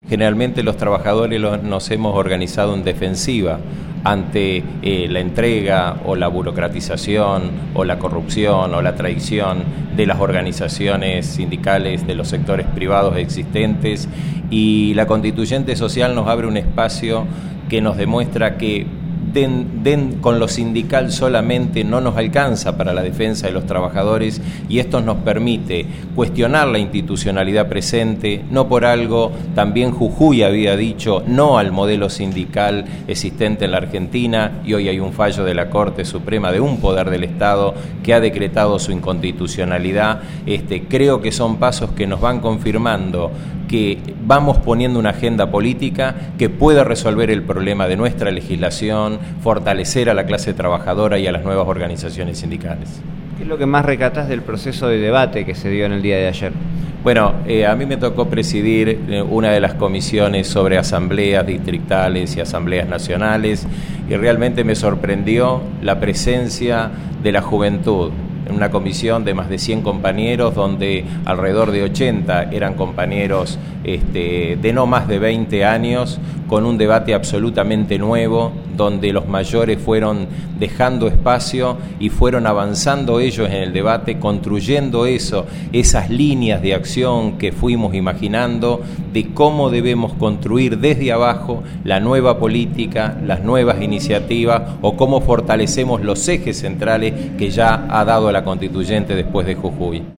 Generalmente los trabajadores nos hemos organizado en defensiva ante la entrega o la burocratización o la corrupción o la traición de las organizaciones sindicales de los sectores privados existentes, y la Constituyente Social nos abre un espacio que nos demuestra que con lo sindical solamente no nos alcanza para la defensa de los trabajadores, y esto nos permite cuestionar la institucionalidad presente. No por algo también Jujuy había dicho no al modelo sindical existente en la Argentina, y hoy hay un fallo de la Corte Suprema de un poder del Estado que ha decretado su inconstitucionalidad. Creo que son pasos que nos van confirmando que vamos poniendo una agenda política que puede resolver el problema de nuestra legislación, fortalecer a la clase trabajadora y a las nuevas organizaciones sindicales. ¿Qué es lo que más rescatás del proceso de debate que se dio en el día de ayer? Bueno, a mí me tocó presidir una de las comisiones sobre asambleas distritales y asambleas nacionales, y realmente me sorprendió la presencia de la juventud. En una comisión de más de 100 compañeros, donde alrededor de 80 eran compañeros de no más de 20 años, con un debate absolutamente nuevo, donde los mayores fueron dejando espacio y fueron avanzando ellos en el debate, construyendo esas líneas de acción que fuimos imaginando de cómo debemos construir desde abajo la nueva política, las nuevas iniciativas, o cómo fortalecemos los ejes centrales que ya ha dado la Constituyente después de Jujuy.